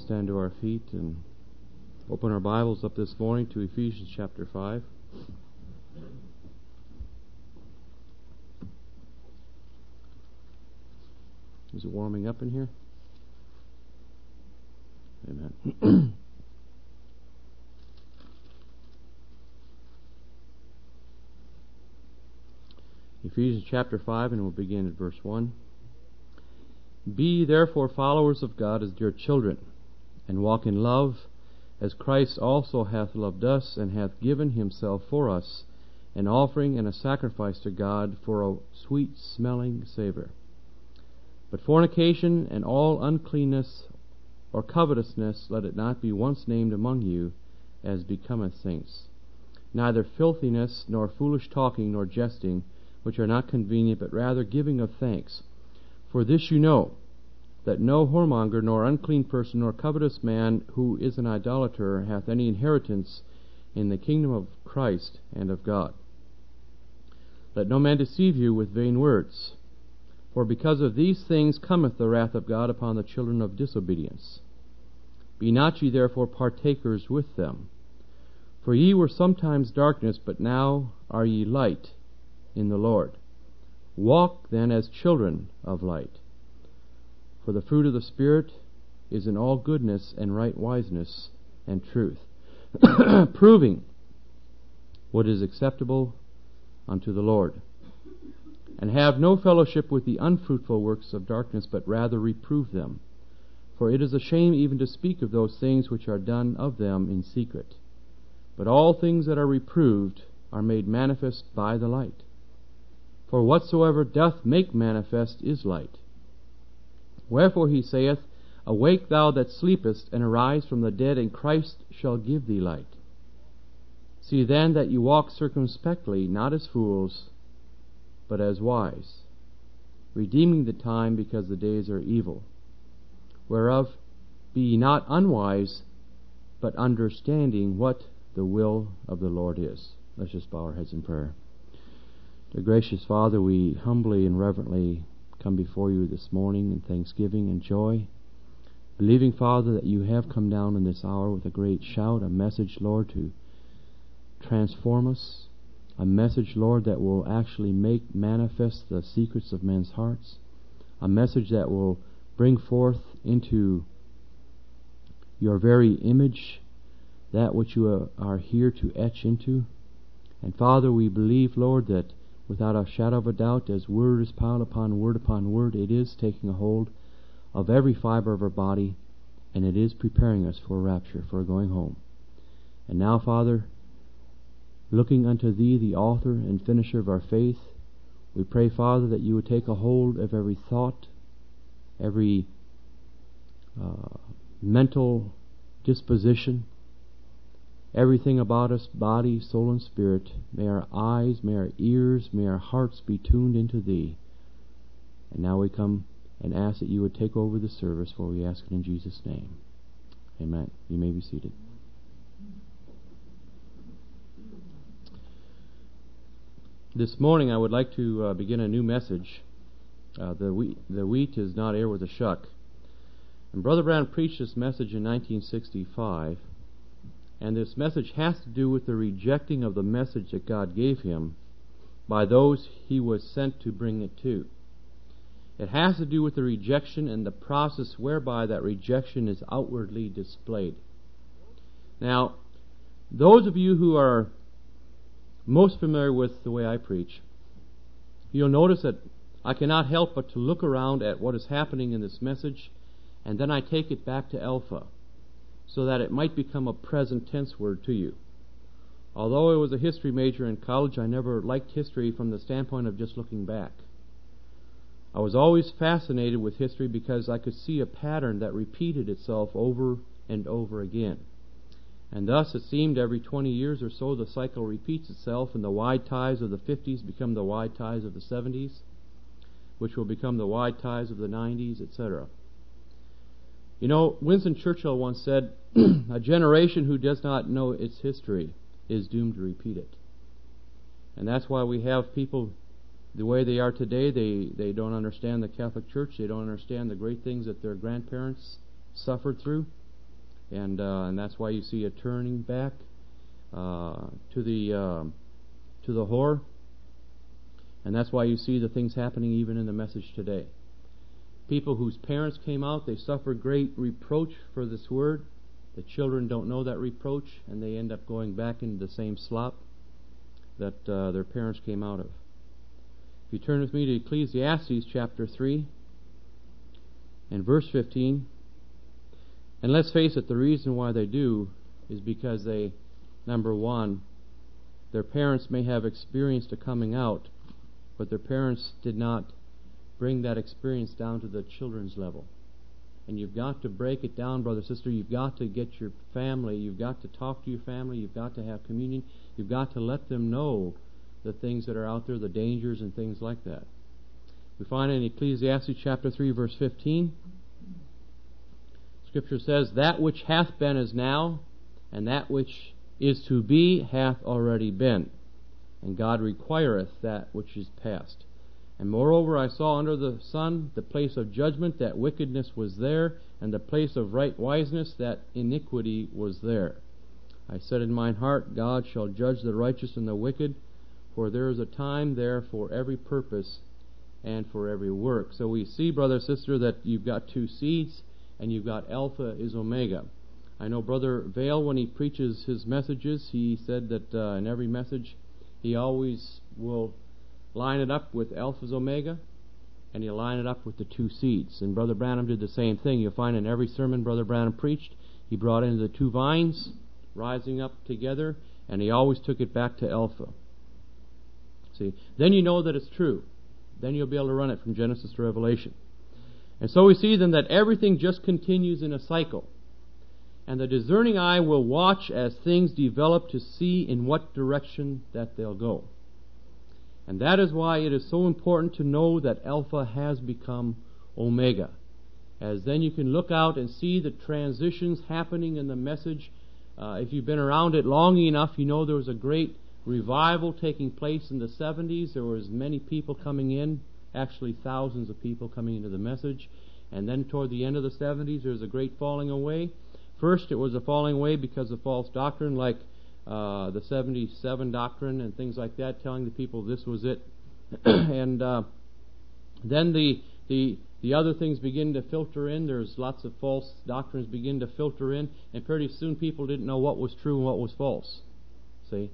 stand to our feet and open our Bibles up this morning to Ephesians chapter 5. Is it warming up in here? Amen. Ephesians chapter 5, and we'll begin at verse 1. Be ye therefore followers of God as dear children, and walk in love, as Christ also hath loved us, and hath given himself for us, an offering and a sacrifice to God for a sweet-smelling savour. But fornication and all uncleanness or covetousness, let it not be once named among you, as becometh saints. Neither filthiness, nor foolish talking, nor jesting, which are not convenient, but rather giving of thanks. For this you know, that no whoremonger, nor unclean person, nor covetous man, who is an idolater, hath any inheritance in the kingdom of Christ and of God. Let no man deceive you with vain words, for because of these things cometh the wrath of God upon the children of disobedience. Be not ye therefore partakers with them. For ye were sometimes darkness, but now are ye light in the Lord. Walk then as children of light. For the fruit of the Spirit is in all goodness and right wiseness and truth, proving what is acceptable unto the Lord. And have no fellowship with the unfruitful works of darkness, but rather reprove them. For it is a shame even to speak of those things which are done of them in secret. But all things that are reproved are made manifest by the light. For whatsoever doth make manifest is light. Wherefore he saith, Awake thou that sleepest, and arise from the dead, and Christ shall give thee light. See then that you walk circumspectly, not as fools, but as wise, redeeming the time, because the days are evil. Whereof be ye not unwise, but understanding what the will of the Lord is. Let's just bow our heads in prayer. Dear gracious Father, we humbly and reverently come before you this morning in thanksgiving and joy, believing, Father, that you have come down in this hour with a great shout, a message, Lord, to transform us, a message, Lord, that will actually make manifest the secrets of men's hearts, a message that will bring forth into your very image that which you are here to etch into. And Father, we believe, Lord, that without a shadow of a doubt, as word is piled upon word, it is taking a hold of every fiber of our body, and it is preparing us for rapture, for going home. And now, Father, looking unto Thee, the author and finisher of our faith, we pray, Father, that you would take a hold of every thought, every mental disposition, everything about us, body, soul, and spirit. May our eyes, may our ears, may our hearts be tuned into Thee. And now we come and ask that you would take over the service, for we ask it in Jesus' name. Amen. You may be seated. This morning I would like to begin a new message. The wheat is not heir with a shuck. And Brother Brown preached this message in 1965. And this message has to do with the rejecting of the message that God gave him by those he was sent to bring it to. It has to do with the rejection and the process whereby that rejection is outwardly displayed. Now, those of you who are most familiar with the way I preach, you'll notice that I cannot help but to look around at what is happening in this message, and then I take it back to Alpha, so that it might become a present tense word to you. Although I was a history major in college, I never liked history from the standpoint of just looking back. I was always fascinated with history because I could see a pattern that repeated itself over and over again. And thus it seemed every 20 years or so the cycle repeats itself, and the wide ties of the 50s become the wide ties of the 70s, which will become the wide ties of the 90s, etc. You know, Winston Churchill once said, a generation who does not know its history is doomed to repeat it. And that's why we have people the way they are today. They don't understand the Catholic Church. They don't understand the great things that their grandparents suffered through. And that's why you see a turning back to the whore. And that's why you see the things happening even in the message today. People whose parents came out, they suffer great reproach for this word. The children don't know that reproach, and they end up going back into the same slop that their parents came out of. If you turn with me to Ecclesiastes chapter 3 and verse 15, and let's face it, the reason why they do is because they, number one, their parents may have experienced a coming out, but their parents did not bring that experience down to the children's level. And you've got to break it down, brother, sister. You've got to get your family. You've got to talk to your family. You've got to have communion. You've got to let them know the things that are out there, the dangers and things like that. We find in Ecclesiastes chapter 3, verse 15, Scripture says, "That which hath been is now, and that which is to be hath already been. And God requireth that which is past. And moreover, I saw under the sun the place of judgment, that wickedness was there, and the place of right wiseness, that iniquity was there. I said in mine heart, God shall judge the righteous and the wicked, for there is a time there for every purpose and for every work." So we see, brother, sister, that you've got two seeds, and you've got Alpha is Omega. I know Brother Vail, when he preaches his messages, he said that in every message he always will line it up with Alpha's Omega, and he'll line it up with the two seeds. And Brother Branham did the same thing. You'll find in every sermon Brother Branham preached, he brought in the two vines rising up together, and he always took it back to Alpha. See, then you know that it's true. Then you'll be able to run it from Genesis to Revelation. And so we see then that everything just continues in a cycle. And the discerning eye will watch as things develop to see in what direction that they'll go. And that is why it is so important to know that Alpha has become Omega. As then you can look out and see the transitions happening in the message. If you've been around it long enough, you know there was a great revival taking place in the 70s. There was many people coming in, actually thousands of people coming into the message. And then toward the end of the 70s, there was a great falling away. First, it was a falling away because of false doctrine, like the 77 doctrine and things like that, telling the people this was it. And then the other things begin to filter in. There's lots of false doctrines begin to filter in, and pretty soon people didn't know what was true and what was false. See?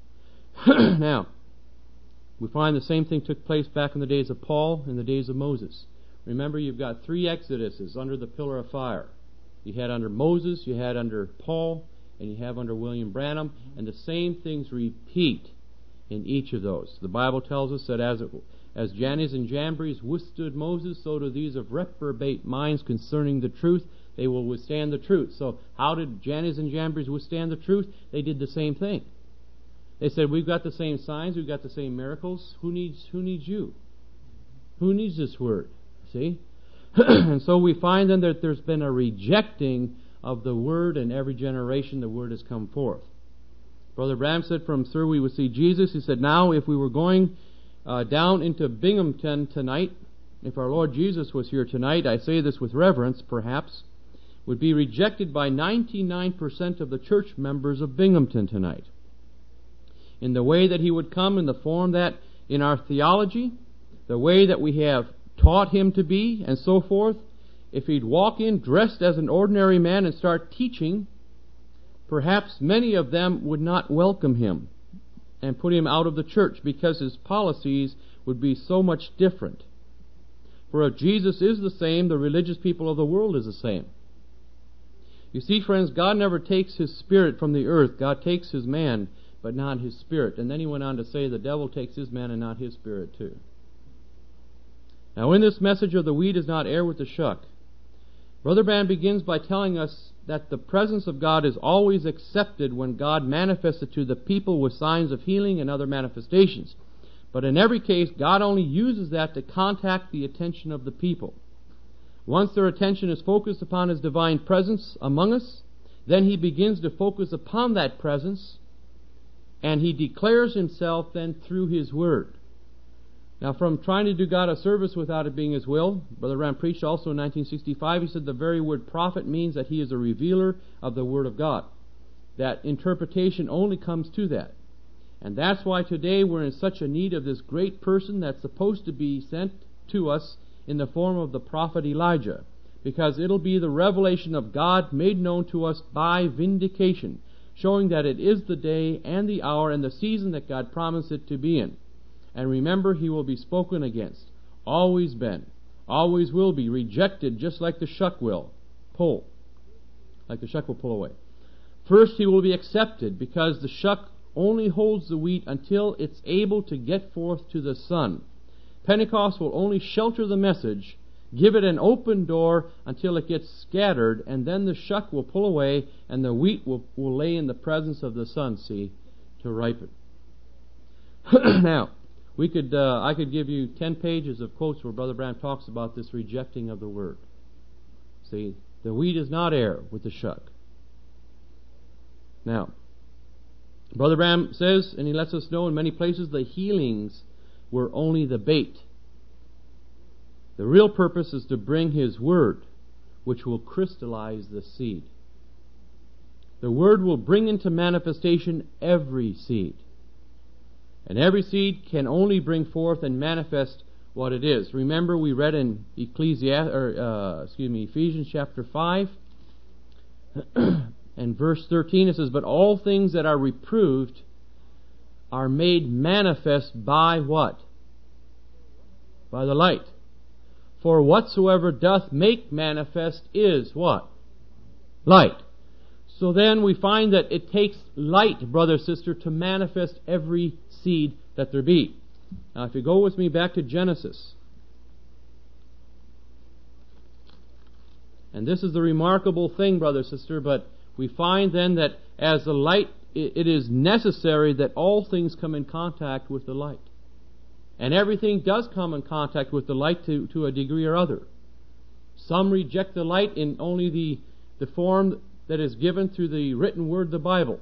Now, we find the same thing took place back in the days of Paul, in the days of Moses. Remember, you've got 3 exoduses under the pillar of fire. You had under Moses, you had under Paul, and you have under William Branham, and the same things repeat in each of those. The Bible tells us that as Jannes and Jambres withstood Moses, so do these of reprobate minds concerning the truth. They will withstand the truth. So how did Jannes and Jambres withstand the truth? They did the same thing. They said, we've got the same signs, we've got the same miracles. Who needs you? Who needs this word? See? And so we find then that there's been a rejecting of the Word, in every generation the Word has come forth. Brother Branham said from through we would see Jesus. He said, now if we were going down into Binghamton tonight, if our Lord Jesus was here tonight, I say this with reverence perhaps, would be rejected by 99% of the church members of Binghamton tonight. In the way that He would come, in the form that in our theology, the way that we have taught Him to be, and so forth. If He'd walk in dressed as an ordinary man and start teaching, perhaps many of them would not welcome Him and put Him out of the church, because His policies would be so much different. For if Jesus is the same, the religious people of the world is the same. You see, friends, God never takes His Spirit from the earth. God takes His man, but not His Spirit. And then He went on to say the devil takes his man and not His Spirit too. Now, in this message of the wheat is not heir with the shuck, Brother Branham begins by telling us that the presence of God is always accepted when God manifests it to the people with signs of healing and other manifestations. But in every case, God only uses that to contact the attention of the people. Once their attention is focused upon His divine presence among us, then He begins to focus upon that presence, and He declares Himself then through His Word. Now, from trying to do God a service without it being His will, Brother Branham preached also in 1965, he said the very word prophet means that he is a revealer of the Word of God. That interpretation only comes to that. And that's why today we're in such a need of this great person that's supposed to be sent to us in the form of the prophet Elijah. Because it'll be the revelation of God made known to us by vindication, showing that it is the day and the hour and the season that God promised it to be in. And remember, he will be spoken against, always been, always will be, rejected just like the shuck will pull, like the shuck will pull away. First, he will be accepted because the shuck only holds the wheat until it's able to get forth to the sun. Pentecost will only shelter the message, give it an open door until it gets scattered, and then the shuck will pull away and the wheat will lay in the presence of the sun, see, to ripen. Now, I could give you 10 pages of quotes where Brother Branham talks about this rejecting of the Word. See, the wheat is not heir with the shuck. Now, Brother Branham says, and he lets us know in many places, the healings were only the bait. The real purpose is to bring His Word, which will crystallize the seed. The Word will bring into manifestation every seed. And every seed can only bring forth and manifest what it is. Remember, we read in Ephesians chapter 5 and verse 13, it says, "But all things that are reproved are made manifest by what? By the light. For whatsoever doth make manifest is what? Light." So then we find that it takes light, brother, sister, to manifest every seed that there be. Now, if you go with me back to Genesis, and this is the remarkable thing, brother, sister, but we find then that as the light, it is necessary that all things come in contact with the light. And everything does come in contact with the light to a degree or other. Some reject the light in only the form that is given through the written word, the Bible.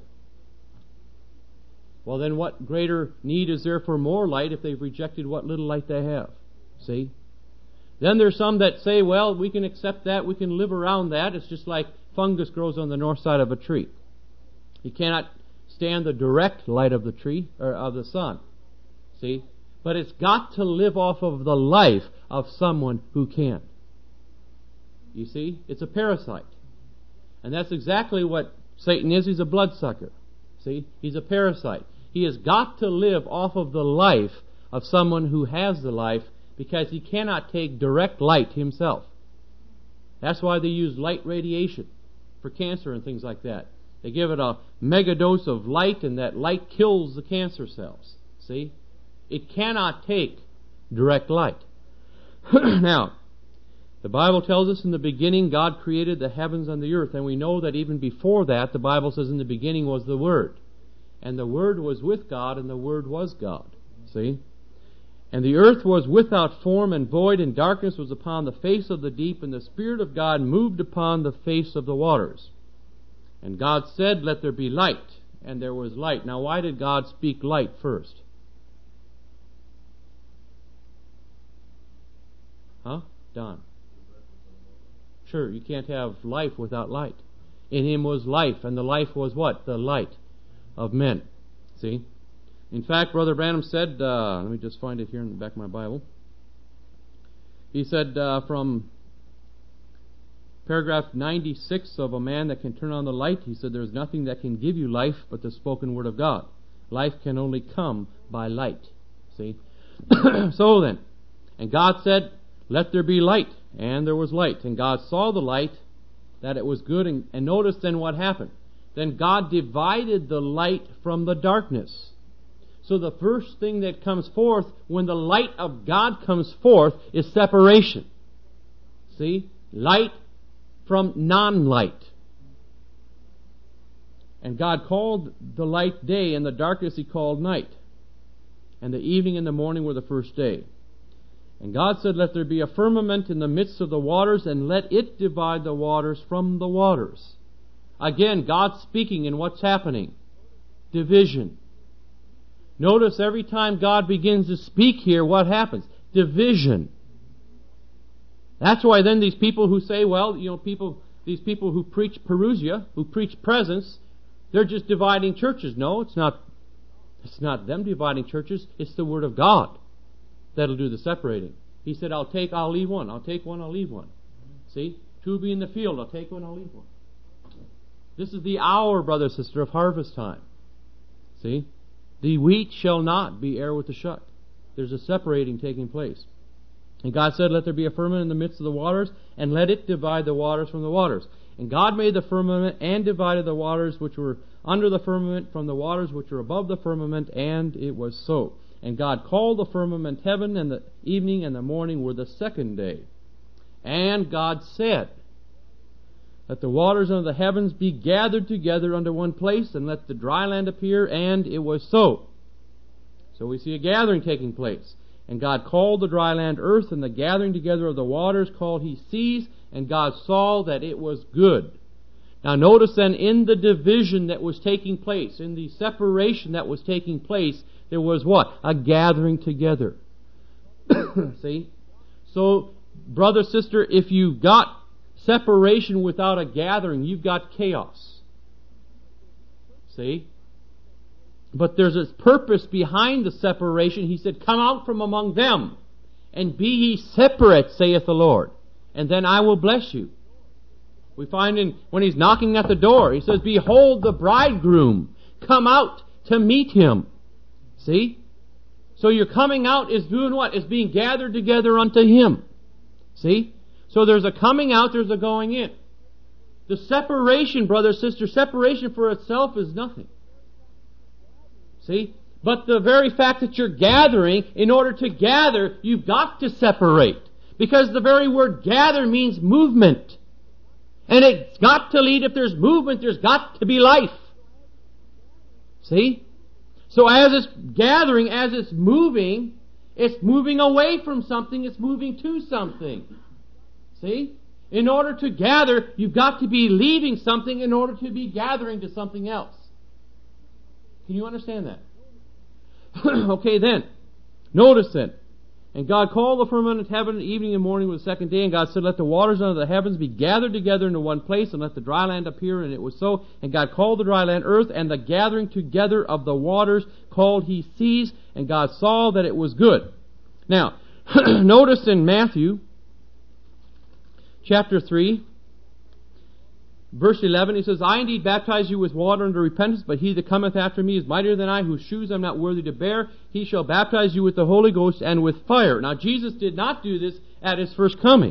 Well, then what greater need is there for more light if they've rejected what little light they have? See? Then there's some that say, well, we can accept that, we can live around that. It's just like fungus grows on the north side of a tree. You cannot stand the direct light of the tree, or of the sun. See? But it's got to live off of the life of someone who can. You see? It's a parasite. And that's exactly what Satan is. He's a bloodsucker. See? He's a parasite. He has got to live off of the life of someone who has the life, because he cannot take direct light himself. That's why they use light radiation for cancer and things like that. They give it a mega dose of light, and that light kills the cancer cells. See? It cannot take direct light. Now, the Bible tells us in the beginning God created the heavens and the earth, and we know that even before that, the Bible says in the beginning was the Word. And the Word was with God, and the Word was God. See? And the earth was without form and void, and darkness was upon the face of the deep, and the Spirit of God moved upon the face of the waters. And God said, "Let there be light," and there was light. Now, why did God speak light first? Huh? Don? Sure, you can't have life without light. In Him was life, and the life was what? The light of men. See? In fact, Brother Branham said, let me just find it here in the back of my Bible. He said from paragraph 96 of A Man That Can Turn on the Light, he said, "There's nothing that can give you life but the spoken word of God. Life can only come by light." See? So then, and God said, "Let there be light," and there was light. And God saw the light, that it was good, and notice then what happened. Then God divided the light from the darkness. So the first thing that comes forth when the light of God comes forth is separation. See? Light from non-light. And God called the light day, and the darkness He called night. And the evening and the morning were the first day. And God said, "Let there be a firmament in the midst of the waters, and let it divide the waters from the waters." Again, God speaking, and what's happening? Division. Notice every time God begins to speak here, what happens? Division. That's why then these people who say, well, these people who preach parousia, who preach presence, they're just dividing churches. No, it's not. It's not them dividing churches. It's the Word of God that'll do the separating. He said, I'll leave one. I'll take one, I'll leave one. See? Two will be in the field. I'll take one, I'll leave one. This is the hour, brother, sister, of harvest time. See? The wheat shall not be heir with the shuck. There's a separating taking place. And God said, let there be a firmament in the midst of the waters, and let it divide the waters from the waters. And God made the firmament and divided the waters which were under the firmament from the waters which were above the firmament, and it was so. And God called the firmament heaven, and the evening and the morning were the second day. And God said, let the waters under the heavens be gathered together unto one place, and let the dry land appear, and it was so. So we see a gathering taking place. And God called the dry land earth, and the gathering together of the waters called he seas, and God saw that it was good. Now notice then, in the division that was taking place, in the separation that was taking place, there was what? A gathering together. See? So, brother, sister, if you've got separation without a gathering, you've got chaos. See? But there's a purpose behind the separation. He said, come out from among them, and be ye separate, saith the Lord, and then I will bless you. We find when he's knocking at the door, he says, behold the bridegroom, come out to meet him. See? So your coming out is doing what? Is being gathered together unto him. See? So there's a coming out, there's a going in. The separation, brother, sister, separation for itself is nothing. See? But the very fact that you're gathering, in order to gather, you've got to separate. Because the very word gather means movement. And it's got to lead, if there's movement, there's got to be life. See? So as it's gathering, as it's moving away from something, it's moving to something. See? In order to gather, you've got to be leaving something in order to be gathering to something else. Can you understand that? Okay then. Notice then. And God called the firmament of heaven, and evening and morning was the second day. And God said, let the waters under the heavens be gathered together into one place, and let the dry land appear. And it was so. And God called the dry land earth, and the gathering together of the waters called he seas. And God saw that it was good. Now, notice in Matthew chapter 3, verse 11, he says, I indeed baptize you with water unto repentance, but he that cometh after me is mightier than I, whose shoes I'm not worthy to bear. He shall baptize you with the Holy Ghost and with fire. Now, Jesus did not do this at his first coming.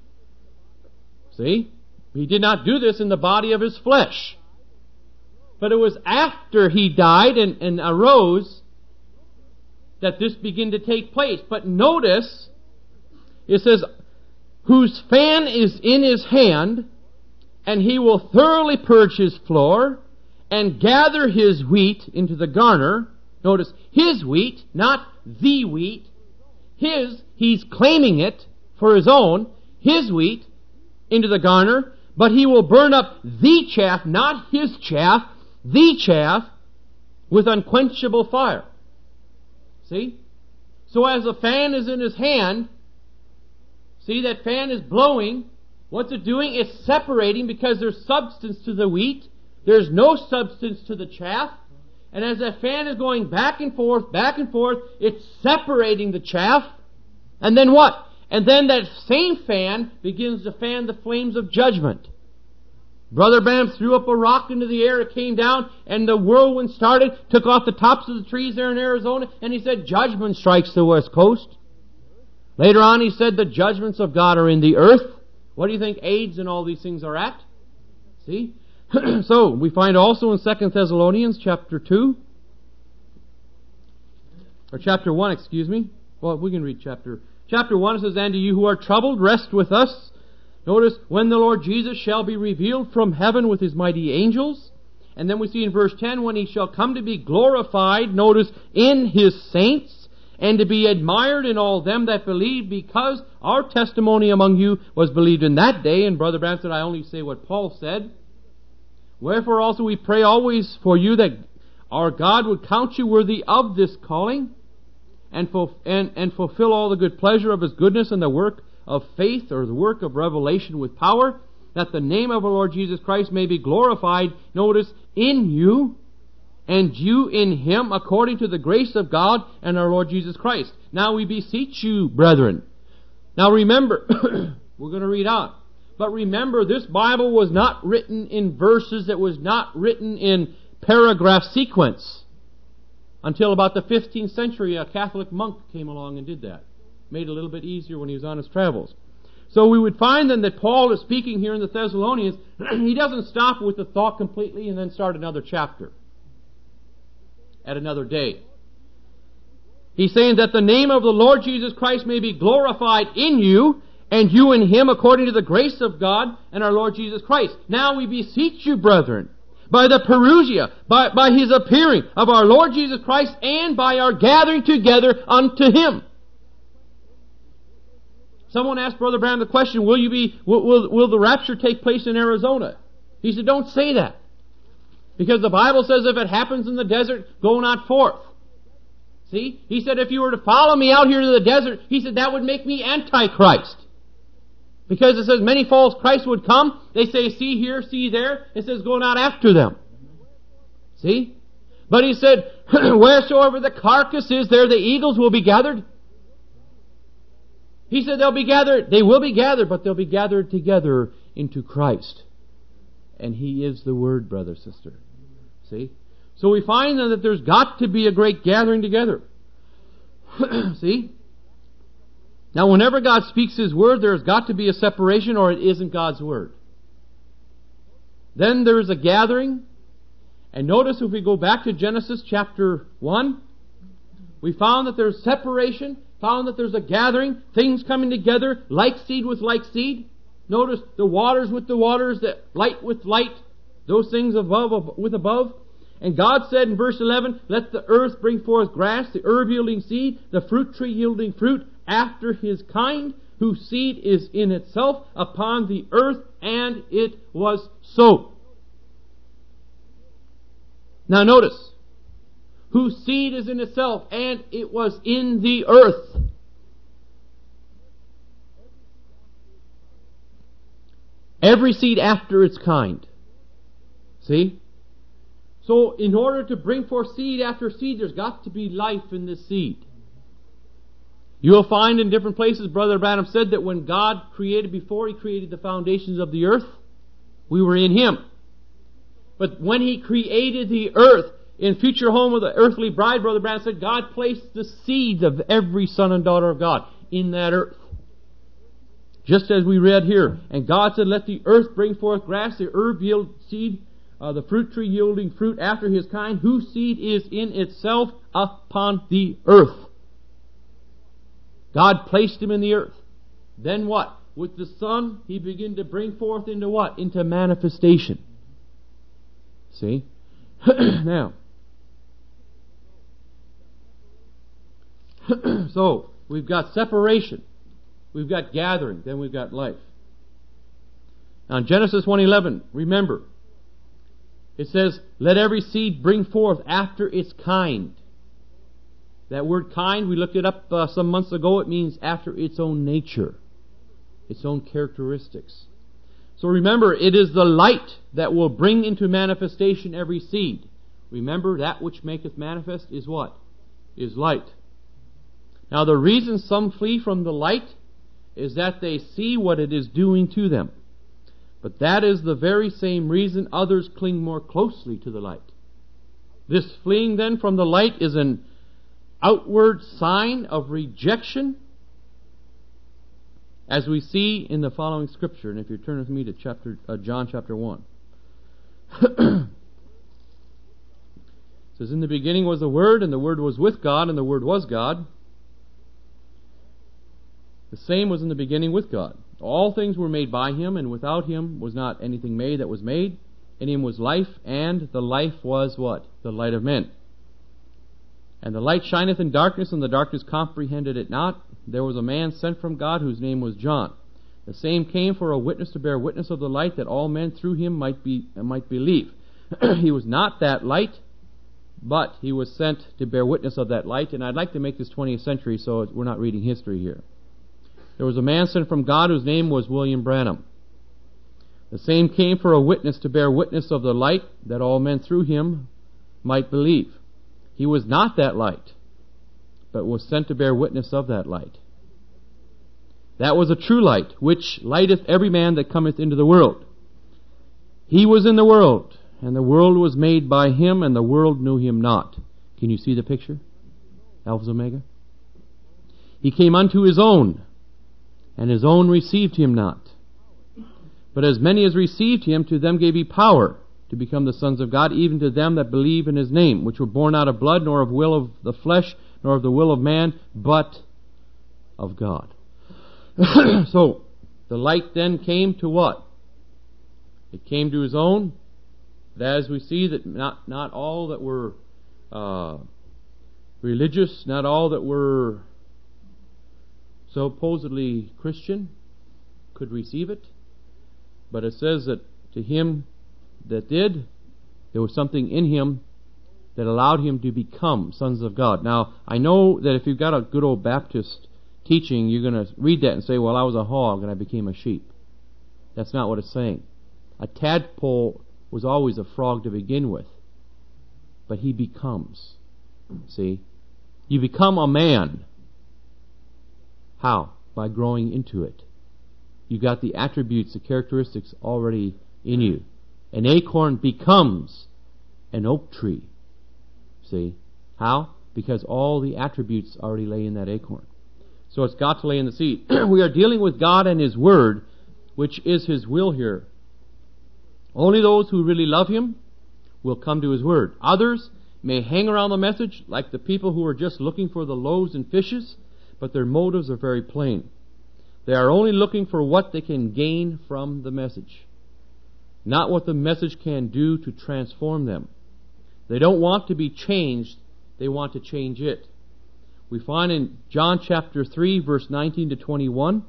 See? He did not do this in the body of his flesh. But it was after he died and arose that this began to take place. But notice, it says, whose fan is in his hand, and he will thoroughly purge his floor, and gather his wheat into the garner. Notice, his wheat, not the wheat. He's claiming it for his own, his wheat, into the garner, but he will burn up the chaff, not his chaff, the chaff, with unquenchable fire. See? So as the fan is in his hand, see, that fan is blowing. What's it doing? It's separating, because there's substance to the wheat. There's no substance to the chaff. And as that fan is going back and forth, it's separating the chaff. And then what? And then that same fan begins to fan the flames of judgment. Brother Branham threw up a rock into the air, it came down, and the whirlwind started, took off the tops of the trees there in Arizona, and he said, judgment strikes the West Coast. Later on he said, the judgments of God are in the earth. What do you think AIDS and all these things are at? See? So, we find also in 2 Thessalonians chapter 2, or chapter 1, excuse me. Well, we can read chapter 1. It says, and to you who are troubled, rest with us. Notice, when the Lord Jesus shall be revealed from heaven with his mighty angels. And then we see in verse 10, when he shall come to be glorified, notice, in his saints, and to be admired in all them that believe, because our testimony among you was believed in that day. And Brother Branham said, I only say what Paul said. Wherefore also we pray always for you, that our God would count you worthy of this calling, and fulfill all the good pleasure of His goodness and the work of faith, or the work of revelation with power, that the name of our Lord Jesus Christ may be glorified, notice, in you, and you in Him, according to the grace of God and our Lord Jesus Christ. Now we beseech you, brethren. Now remember, we're going to read on. But remember, this Bible was not written in verses. It was not written in paragraph sequence. Until about the 15th century, a Catholic monk came along and did that. Made it a little bit easier when he was on his travels. So we would find then that Paul is speaking here in the Thessalonians. He doesn't stop with the thought completely and then start another chapter at another day. He's saying that the name of the Lord Jesus Christ may be glorified in you, and you in Him, according to the grace of God and our Lord Jesus Christ. Now we beseech you, brethren, by the parousia, by His appearing of our Lord Jesus Christ, and by our gathering together unto Him. Someone asked Brother Branham the question, will the rapture take place in Arizona? He said, don't say that. Because the Bible says if it happens in the desert, go not forth. See? He said, if you were to follow me out here to the desert, he said, that would make me Antichrist. Because it says many false Christs would come. They say, see here, see there. It says, go not after them. See? But he said, wheresoever the carcass is, there the eagles will be gathered. He said they'll be gathered. They will be gathered, but they'll be gathered together into Christ. And He is the Word, brother, sister. See? So we find then that there's got to be a great gathering together. See? Now whenever God speaks His Word, there's got to be a separation, or it isn't God's Word. Then there is a gathering. And notice if we go back to Genesis chapter 1, we found that there's separation, found that there's a gathering, things coming together, like seed with like seed. Notice the waters with the waters, the light with light, those things above with above. And God said in verse 11, let the earth bring forth grass, the herb yielding seed, the fruit tree yielding fruit, after his kind, whose seed is in itself upon the earth, and it was so. Now notice, whose seed is in itself, and it was in the earth. Every seed after its kind. See? So in order to bring forth seed after seed, there's got to be life in this seed. You'll find in different places, Brother Branham said that when God created, before He created the foundations of the earth, we were in Him. But when He created the earth, in future home of the earthly bride, Brother Branham said, God placed the seeds of every son and daughter of God in that earth. Just as we read here. And God said, let the earth bring forth grass, the herb yield seed, the fruit tree yielding fruit after his kind, whose seed is in itself upon the earth. God placed him in the earth. Then what? With the Son, He began to bring forth into what? Into manifestation. See? Now, so, we've got separation. We've got gathering. Then we've got life. Now in Genesis 1:11, remember, it says, let every seed bring forth after its kind. That word kind, we looked it up some months ago. It means after its own nature, its own characteristics. So remember, it is the light that will bring into manifestation every seed. Remember, that which maketh manifest is what? Is light. Now the reason some flee from the light is that they see what it is doing to them. But that is the very same reason others cling more closely to the light. This fleeing then from the light is an outward sign of rejection, as we see in the following scripture. And if you turn with me to John chapter 1. It says, in the beginning was the Word, and the Word was with God, and the Word was God. The same was in the beginning with God. All things were made by Him, and without Him was not anything made that was made. In Him was life, and the life was what? The light of men. And the light shineth in darkness, and the darkness comprehended it not. There was a man sent from God, whose name was John. The same came for a witness to bear witness of the light, that all men through him might believe. He was not that light, but he was sent to bear witness of that light. And I'd like to make this 20th century so we're not reading history here. There was a man sent from God whose name was William Branham. The same came for a witness to bear witness of the light, that all men through him might believe. He was not that light, but was sent to bear witness of that light. That was a true light, which lighteth every man that cometh into the world. He was in the world, and the world was made by him, and the world knew him not. Can you see the picture? Alpha Omega. He came unto his own, and his own received him not. But as many as received him, to them gave he power to become the sons of God, even to them that believe in his name, which were born not of blood, nor of will of the flesh, nor of the will of man, but of God. So, the light then came to what? It came to his own. But as we see that not all that were religious, not all that were supposedly Christian could receive it. But it says that to him that did, there was something in him that allowed him to become sons of God. Now, I know that if you've got a good old Baptist teaching, you're going to read that and say, well, I was a hog and I became a sheep. That's not what it's saying. A tadpole was always a frog to begin with. But he becomes. See? You become a man. How? By growing into it. You've got the attributes, the characteristics already in you. An acorn becomes an oak tree. See? How? Because all the attributes already lay in that acorn. So it's got to lay in the seed. We are dealing with God and His Word, which is His will here. Only those who really love Him will come to His Word. Others may hang around the message like the people who are just looking for the loaves and fishes, but their motives are very plain. They are only looking for what they can gain from the message, not what the message can do to transform them. They don't want to be changed, they want to change it. We find in John chapter 3, verse 19 to 21,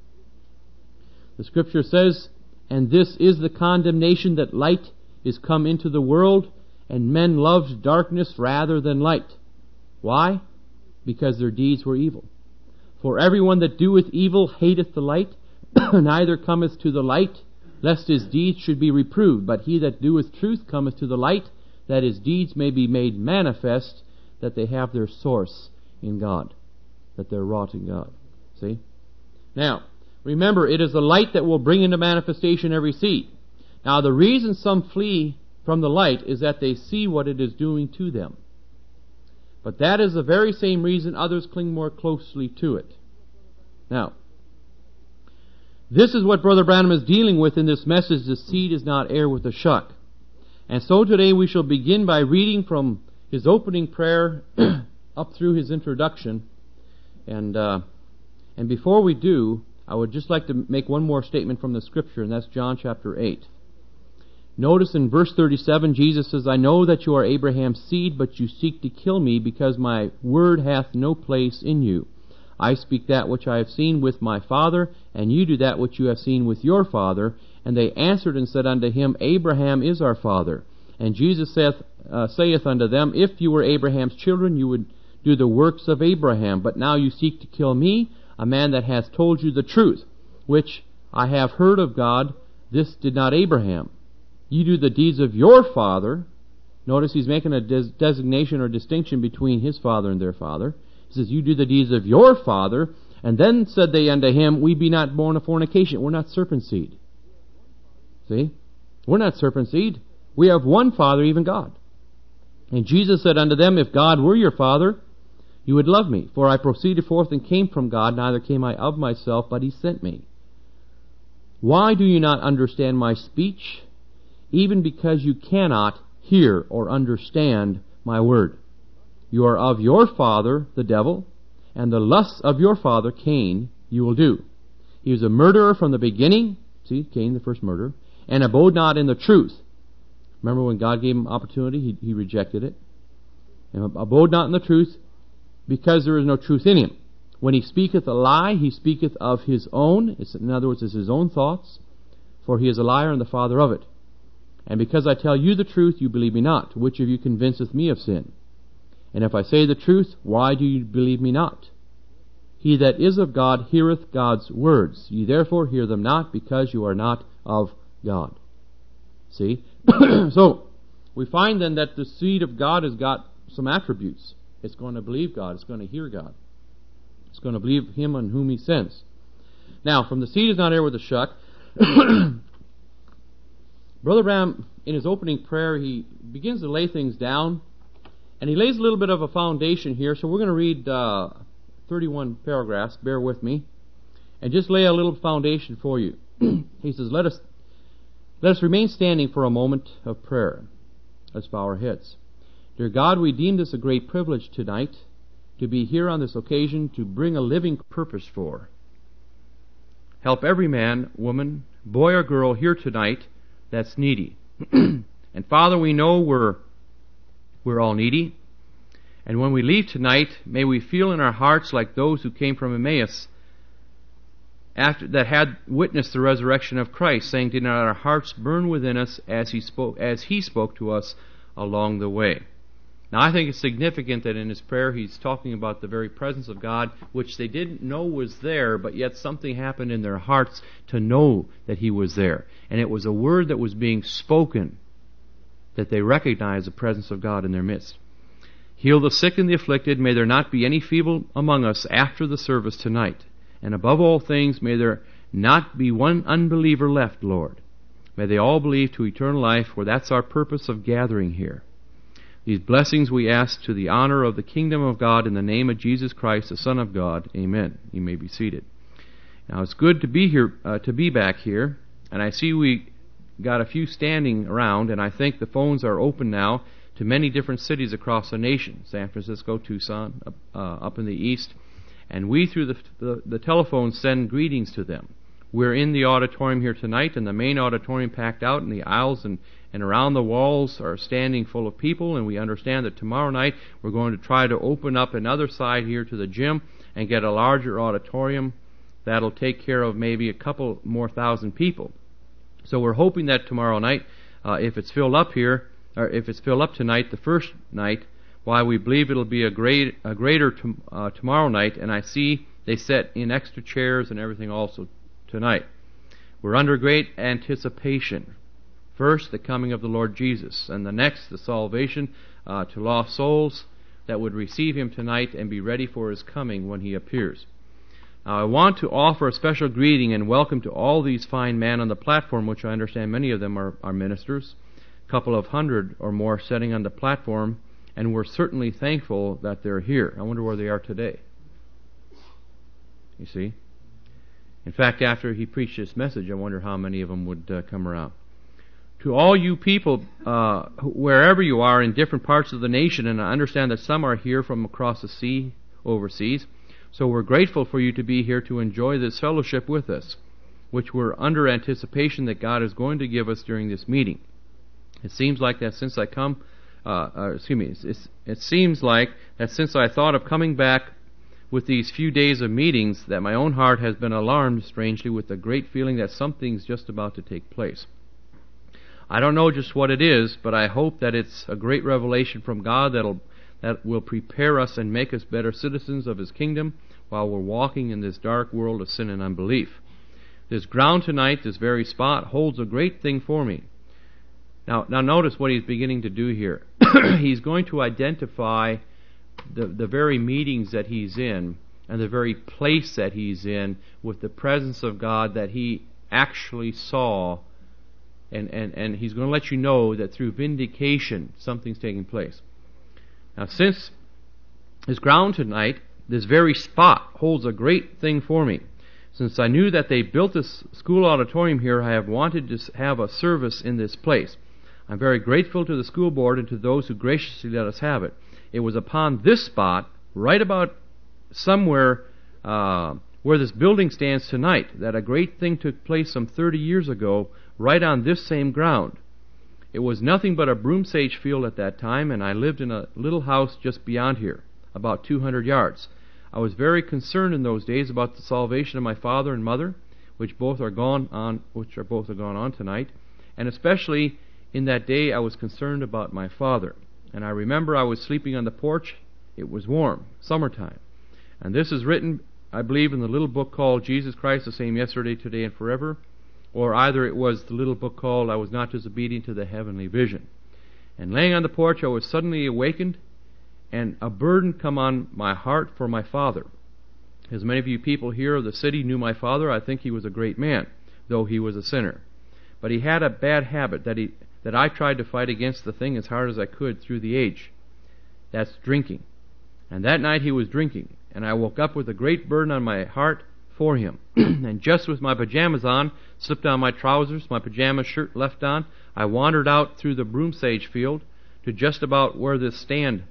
the Scripture says, "And this is the condemnation, that light is come into the world, and men loved darkness rather than light." Why? Because their deeds were evil. "For everyone that doeth evil hateth the light, neither cometh to the light, lest his deeds should be reproved. But he that doeth truth cometh to the light, that his deeds may be made manifest, that they have their source in God," that they're wrought in God. See? Now, remember, it is the light that will bring into manifestation every seed. Now, the reason some flee from the light is that they see what it is doing to them. But that is the very same reason others cling more closely to it. Now, this is what Brother Branham is dealing with in this message, "The seed is not heir with a shuck." And so today we shall begin by reading from his opening prayer up through his introduction. And before we do, I would just like to make one more statement from the Scripture, and that's John chapter 8. Notice in verse 37, Jesus says, "I know that you are Abraham's seed, but you seek to kill me, because my word hath no place in you. I speak that which I have seen with my father, and you do that which you have seen with your father." And they answered and said unto him, "Abraham is our father." And Jesus saith unto them, "If you were Abraham's children, you would do the works of Abraham. But now you seek to kill me, a man that hath told you the truth, which I have heard of God. This did not Abraham. You do the deeds of your father." Notice he's making a designation or distinction between his father and their father. He says, "You do the deeds of your father." And then said they unto him, "We be not born of fornication." We're not serpent seed. See? We're not serpent seed. We have one Father, even God. And Jesus said unto them, "If God were your Father, you would love me. For I proceeded forth and came from God, neither came I of myself, but He sent me. Why do you not understand my speech? Even because you cannot hear or understand my word. You are of your father, the devil, and the lusts of your father, Cain, you will do. He was a murderer from the beginning." See, Cain, the first murderer. "And abode not in the truth." Remember when God gave him opportunity, he rejected it. "And abode not in the truth, because there is no truth in him. When he speaketh a lie, he speaketh of his own." In other words, it's his own thoughts. "For he is a liar and the father of it. And because I tell you the truth, you believe me not. Which of you convinceth me of sin? And if I say the truth, why do you believe me not? He that is of God heareth God's words. Ye therefore hear them not, because you are not of God. See? So, we find then that the seed of God has got some attributes. It's going to believe God. It's going to hear God. It's going to believe Him on whom He sends. Now, from the seed is not heir with a shuck. Brother Branham, in his opening prayer, he begins to lay things down. And he lays a little bit of a foundation here. So we're going to read 31 paragraphs. Bear with me. And just lay a little foundation for you. He says, Let us remain standing for a moment of prayer. Let's bow our heads. Dear God, we deem this a great privilege tonight to be here on this occasion to bring a living purpose for. Help every man, woman, boy or girl here tonight that's needy. And Father, we know we're all needy. And when we leave tonight, may we feel in our hearts like those who came from Emmaus that had witnessed the resurrection of Christ, saying, Did not our hearts burn within us as He spoke to us along the way? Now, I think it's significant that in his prayer he's talking about the very presence of God, which they didn't know was there, but yet something happened in their hearts to know that He was there. And it was a word that was being spoken that they recognized the presence of God in their midst. Heal the sick and the afflicted. May there not be any feeble among us after the service tonight. And above all things, may there not be one unbeliever left, Lord. May they all believe to eternal life, for that's our purpose of gathering here. These blessings we ask to the honor of the kingdom of God in the name of Jesus Christ, the Son of God. Amen. You may be seated. Now, it's good to be here, to be back here, and I see we got a few standing around, and I think the phones are open now to many different cities across the nation, San Francisco, Tucson, up in the east, and we through the telephone send greetings to them. We're in the auditorium here tonight, and the main auditorium packed out, and the aisles and around the walls are standing full of people, and we understand that tomorrow night we're going to try to open up another side here to the gym and get a larger auditorium that'll take care of maybe a couple more thousand people. So we're hoping that tomorrow night, if it's filled up here, or if it's filled up tonight, the first night, why we believe it'll be a greater tomorrow night, and I see they set in extra chairs and everything also tonight. We're under great anticipation. First, the coming of the Lord Jesus, and the next, the salvation to lost souls that would receive Him tonight and be ready for His coming when He appears. Now, I want to offer a special greeting and welcome to all these fine men on the platform, which I understand many of them are ministers, a couple of hundred or more sitting on the platform, and we're certainly thankful that they're here. I wonder where they are today. You see? In fact, after he preached this message, I wonder how many of them would come around. To all you people, wherever you are in different parts of the nation, and I understand that some are here from across the sea, overseas, so we're grateful for you to be here to enjoy this fellowship with us, which we're under anticipation that God is going to give us during this meeting. It seems like that since I it seems like that since I thought of coming back with these few days of meetings, that my own heart has been alarmed strangely with the great feeling that something's just about to take place. I don't know just what it is, but I hope that it's a great revelation from God that will prepare us and make us better citizens of His kingdom while we're walking in this dark world of sin and unbelief. This ground tonight, this very spot, holds a great thing for me. Now notice what he's beginning to do here. He's going to identify the very meetings that he's in and the very place that he's in with the presence of God that he actually saw. And he's going to let you know that through vindication, something's taking place. Now, since this ground tonight, this very spot holds a great thing for me. Since I knew that they built this school auditorium here, I have wanted to have a service in this place. I'm very grateful to the school board and to those who graciously let us have it. It was upon this spot, right about somewhere where this building stands tonight, that a great thing took place some 30 years ago, right on this same ground. It was nothing but a broom sage field at that time, and I lived in a little house just beyond here, about 200 yards. I was very concerned in those days about the salvation of my father and mother, which both are gone on tonight, and especially in that day I was concerned about my father. And I remember I was sleeping on the porch. It was warm, summertime. And this is written, I believe, in the little book called Jesus Christ, the same yesterday, today, and forever. Or either it was the little book called I Was Not Disobedient to the Heavenly Vision. And laying on the porch, I was suddenly awakened, and a burden come on my heart for my father. As many of you people here of the city knew my father, I think he was a great man, though he was a sinner. But he had a bad habit that I tried to fight against the thing as hard as I could through the age. That's drinking. And that night he was drinking, and I woke up with a great burden on my heart for him. And just with my pajamas on, slipped on my trousers, my pajama shirt left on, I wandered out through the broom sage field to just about where this stands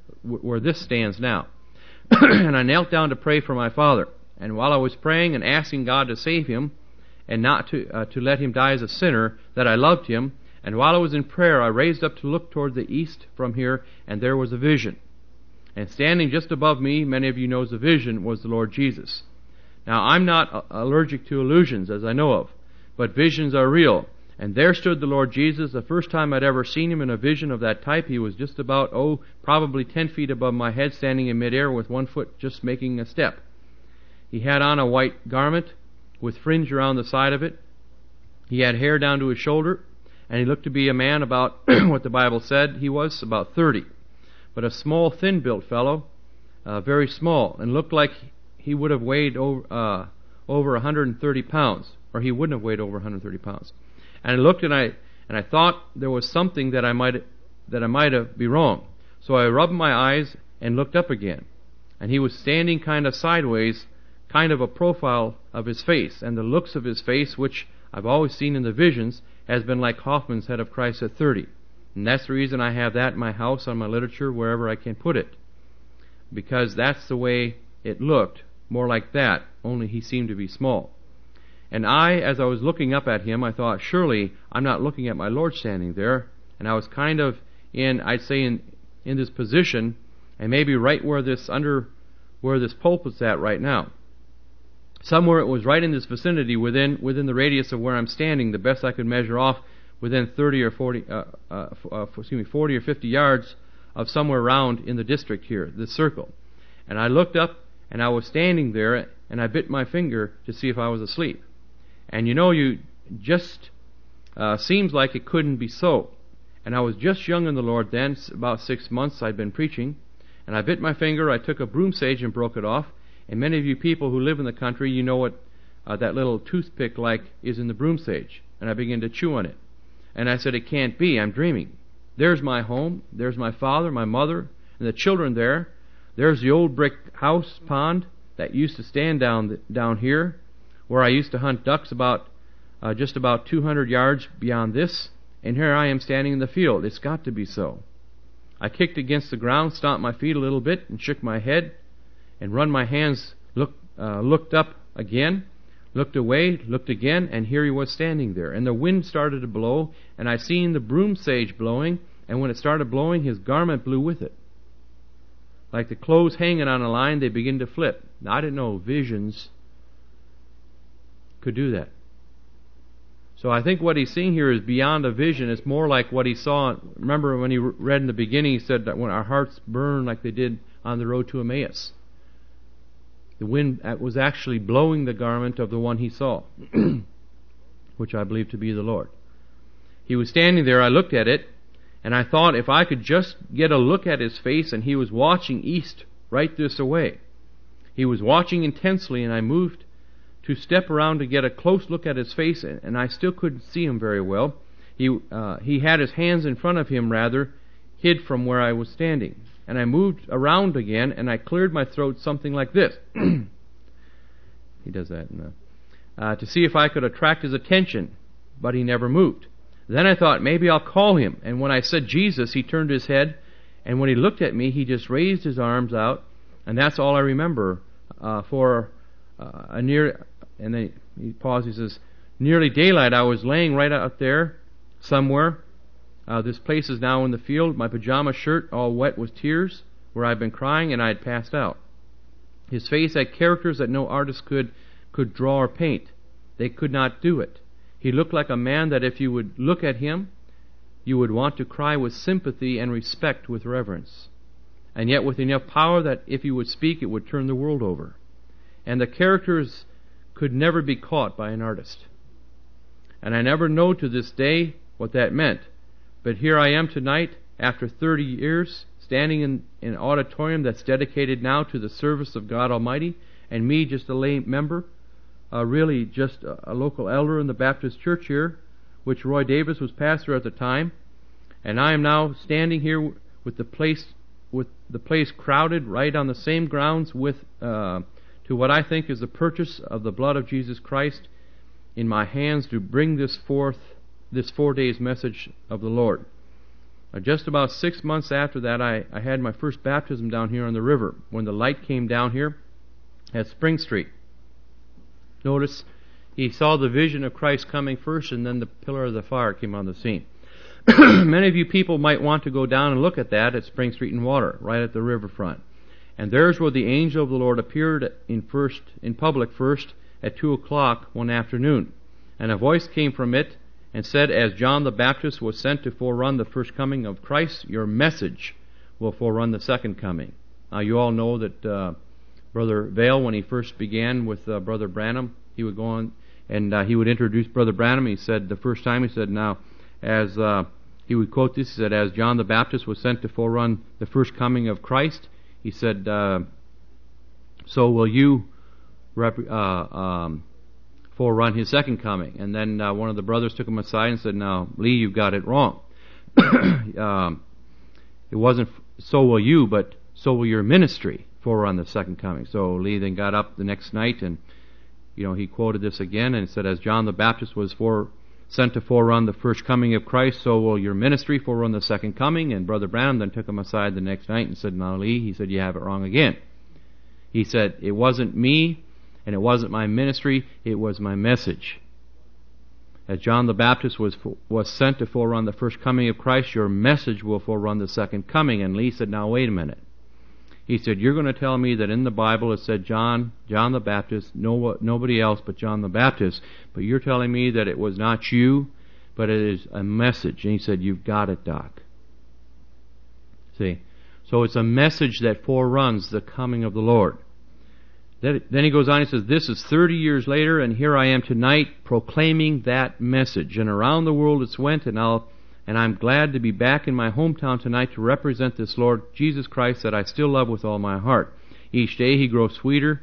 now. And I knelt down to pray for my father. And while I was praying and asking God to save him, and not to let him die as a sinner, that I loved him, and while I was in prayer, I raised up to look toward the east from here, and there was a vision. And standing just above me, many of you knows the vision, was the Lord Jesus. Now, I'm not allergic to illusions, as I know of, but visions are real. And there stood the Lord Jesus. The first time I'd ever seen him in a vision of that type, he was just about, probably 10 feet above my head, standing in midair with one foot just making a step. He had on a white garment with fringe around the side of it. He had hair down to his shoulder, and he looked to be a man about what the Bible said he was, about 30. But a small, thin-built fellow, very small, and looked like he would have weighed over 130 pounds, or he wouldn't have weighed over 130 pounds. And I looked, and I thought there was something that I might have be wrong. So I rubbed my eyes and looked up again, and he was standing kind of sideways, kind of a profile of his face, and the looks of his face, which I've always seen in the visions, has been like Hoffman's Head of Christ at 30. And that's the reason I have that in my house, on my literature, wherever I can put it. Because that's the way it looked, more like that, only he seemed to be small. And as I was looking up at him, I thought, surely I'm not looking at my Lord standing there. And I was kind of in this position, and maybe right where this pulpit's at right now. Somewhere it was right in this vicinity, within the radius of where I'm standing, the best I could measure off, within 40 or 50 yards of somewhere around in the district here, this circle. And I looked up, and I was standing there, and I bit my finger to see if I was asleep. And you just seems like it couldn't be so. And I was just young in the Lord then, about 6 months I'd been preaching, and I bit my finger, I took a broom sage and broke it off. And many of you people who live in the country, you know what that little toothpick like is in the broom sage. And I began to chew on it. And I said, it can't be, I'm dreaming. There's my home, there's my father, my mother, and the children there. There's the old brick house pond that used to stand down here, where I used to hunt ducks just about 200 yards beyond this. And here I am standing in the field. It's got to be so. I kicked against the ground, stomped my feet a little bit, and shook my head, and run my hands, looked up again, looked away, looked again, and here he was standing there. And the wind started to blow, and I seen the broom sage blowing, and when it started blowing, his garment blew with it. Like the clothes hanging on a line, they begin to flip. Now, I didn't know visions could do that. So I think what he's seeing here is beyond a vision. It's more like what he saw. Remember when he read in the beginning, he said that when our hearts burn like they did on the road to Emmaus. The wind was actually blowing the garment of the one he saw, which I believe to be the Lord. He was standing there, I looked at it, and I thought if I could just get a look at his face, and he was watching east right this away. He was watching intensely, and I moved to step around to get a close look at his face, and I still couldn't see him very well. He had his hands in front of him, rather, hid from where I was standing. And I moved around again, and I cleared my throat something like this. He does that to see if I could attract his attention, but he never moved. Then I thought, maybe I'll call him. And when I said Jesus, he turned his head, and when he looked at me, he just raised his arms out, and that's all I remember for a near... And then he pauses, he says, nearly daylight, I was laying right out there somewhere. This place is now in the field. My pajama shirt all wet with tears, where I'd been crying, and I had passed out. His face had characters that no artist could draw or paint. They could not do it. He looked like a man that if you would look at him, you would want to cry with sympathy and respect with reverence, and yet with enough power that if you would speak, it would turn the world over. And the characters could never be caught by an artist. And I never know to this day what that meant. But here I am tonight, after 30 years, standing in an auditorium that's dedicated now to the service of God Almighty, and me just a lay member, really just a local elder in the Baptist church here, which Roy Davis was pastor at the time. And I am now standing here with the place crowded right on the same grounds with to what I think is the purchase of the blood of Jesus Christ in my hands to bring this 4 days message of the Lord. Just about 6 months after that, I had my first baptism down here on the river when the light came down here at Spring Street. Notice he saw the vision of Christ coming first, and then the pillar of the fire came on the scene. Many of you people might want to go down and look at that at Spring Street and Water, right at the riverfront. And there's where the angel of the Lord appeared in public first at 2 o'clock one afternoon. And a voice came from it and said, as John the Baptist was sent to forerun the first coming of Christ, your message will forerun the second coming. Now you all know that Brother Vail, when he first began with Brother Branham, he would go on and he would introduce Brother Branham. He said the first time, he said, now, as he would quote this, he said, as John the Baptist was sent to forerun the first coming of Christ, he said, so will you forerun his second coming. And then one of the brothers took him aside and said, now, Lee, you've got it wrong. It wasn't so will you, but so will your ministry forerun the second coming. So Lee then got up the next night and he quoted this again and said, as John the Baptist was sent to forerun the first coming of Christ, so will your ministry forerun the second coming. And Brother Branham then took him aside the next night and said, now Lee, he said, you have it wrong again. He said, it wasn't me and it wasn't my ministry, it was my message. As John the Baptist was sent to forerun the first coming of Christ, your message will forerun the second coming. And Lee said, now wait a minute. He said, you're going to tell me that in the Bible it said John the Baptist, nobody else but John the Baptist, but you're telling me that it was not you, but it is a message. And he said, you've got it, Doc. See? So it's a message that foreruns the coming of the Lord. Then he goes on, he says, this is 30 years later, and here I am tonight proclaiming that message. And around the world it's went, and I'm glad to be back in my hometown tonight to represent this Lord Jesus Christ that I still love with all my heart. Each day he grows sweeter.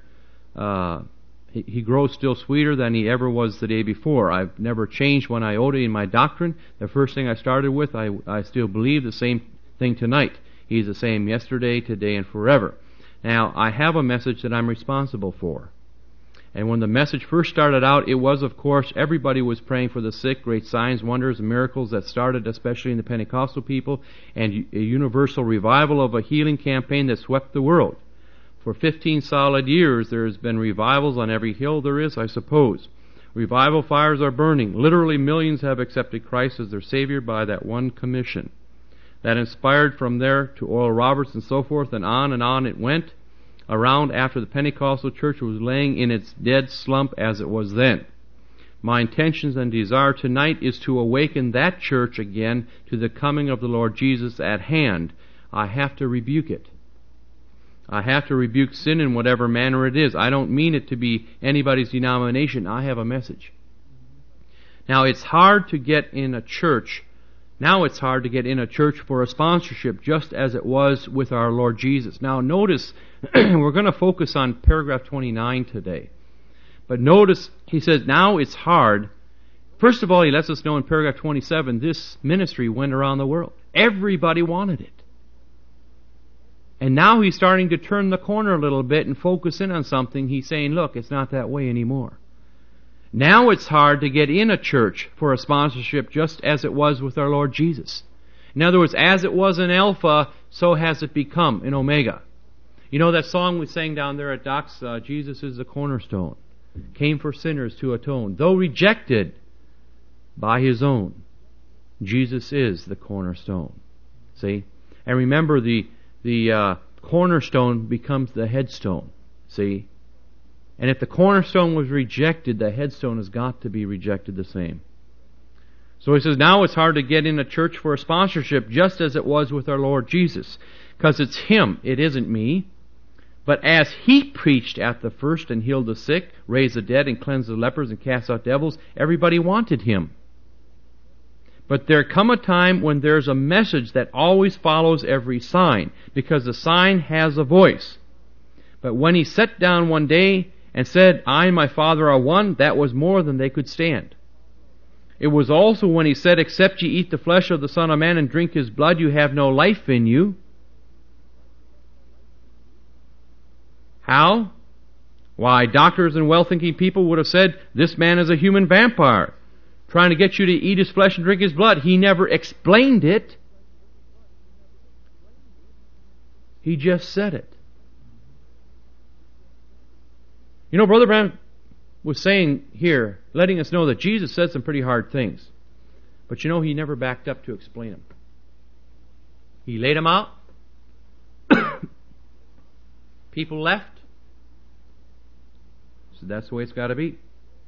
He grows still sweeter than he ever was the day before. I've never changed one iota in my doctrine. The first thing I started with, I still believe the same thing tonight. He's the same yesterday, today, and forever. Now, I have a message that I'm responsible for. And when the message first started out, it was, of course, everybody was praying for the sick, great signs, wonders, and miracles that started especially in the Pentecostal people, and a universal revival of a healing campaign that swept the world. For 15 solid years, there has been revivals on every hill there is, I suppose. Revival fires are burning. Literally millions have accepted Christ as their Savior by that one commission. That inspired from there to Oral Roberts and so forth, and on it went around after the Pentecostal church was laying in its dead slump as it was then. My intentions and desire tonight is to awaken that church again to the coming of the Lord Jesus at hand. I have to rebuke it. I have to rebuke sin in whatever manner it is. I don't mean it to be anybody's denomination. I have a message. Now, it's hard to get in a church. Now it's hard to get in a church for a sponsorship, just as it was with our Lord Jesus. Now notice, we're going to focus on paragraph 29 today. But notice, he says, now it's hard. First of all, he lets us know in paragraph 27, this ministry went around the world. Everybody wanted it. And now he's starting to turn the corner a little bit and focus in on something. He's saying, look, it's not that way anymore. Now it's hard to get in a church for a sponsorship, just as it was with our Lord Jesus. In other words, as it was in Alpha, so has it become in Omega. You know that song we sang down there at Doc's, Jesus is the cornerstone, came for sinners to atone. Though rejected by His own, Jesus is the cornerstone. See? And remember, the cornerstone becomes the headstone. See? And if the cornerstone was rejected, the headstone has got to be rejected the same. So he says, now it's hard to get in a church for a sponsorship, just as it was with our Lord Jesus. Because it's Him, it isn't me. But as He preached at the first and healed the sick, raised the dead and cleansed the lepers and cast out devils, everybody wanted Him. But there come a time when there's a message that always follows every sign, because the sign has a voice. But when He sat down one day and said, I and my Father are one, that was more than they could stand. It was also when He said, except ye eat the flesh of the Son of Man and drink His blood, you have no life in you. How? Why, doctors and well-thinking people would have said, this man is a human vampire, trying to get you to eat His flesh and drink His blood. He never explained it. He just said it. You know, Brother Branham was saying here, letting us know that Jesus said some pretty hard things. But you know, He never backed up to explain them. He laid them out. People left. So that's the way it's got to be.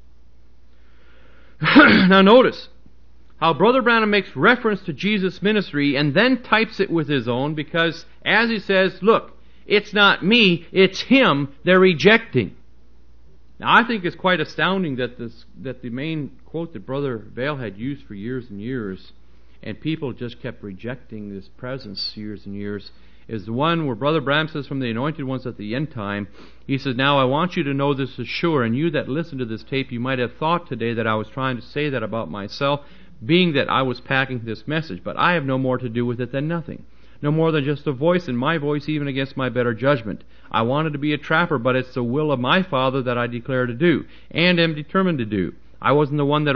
Now notice how Brother Branham makes reference to Jesus' ministry and then types it with his own, because as he says, look, it's not me, it's Him they're rejecting. Now I think it's quite astounding that the main quote that Brother Vail had used for years and years, and people just kept rejecting this presence years and years, is the one where Brother Branham says from the anointed ones at the end time, he says, now I want you to know this is sure, and you that listen to this tape, you might have thought today that I was trying to say that about myself, being that I was packing this message, but I have no more to do with it than nothing. No more than just a voice, and my voice even against my better judgment. I wanted to be a trapper, but it's the will of my Father that I declare to do, and am determined to do. I wasn't the one that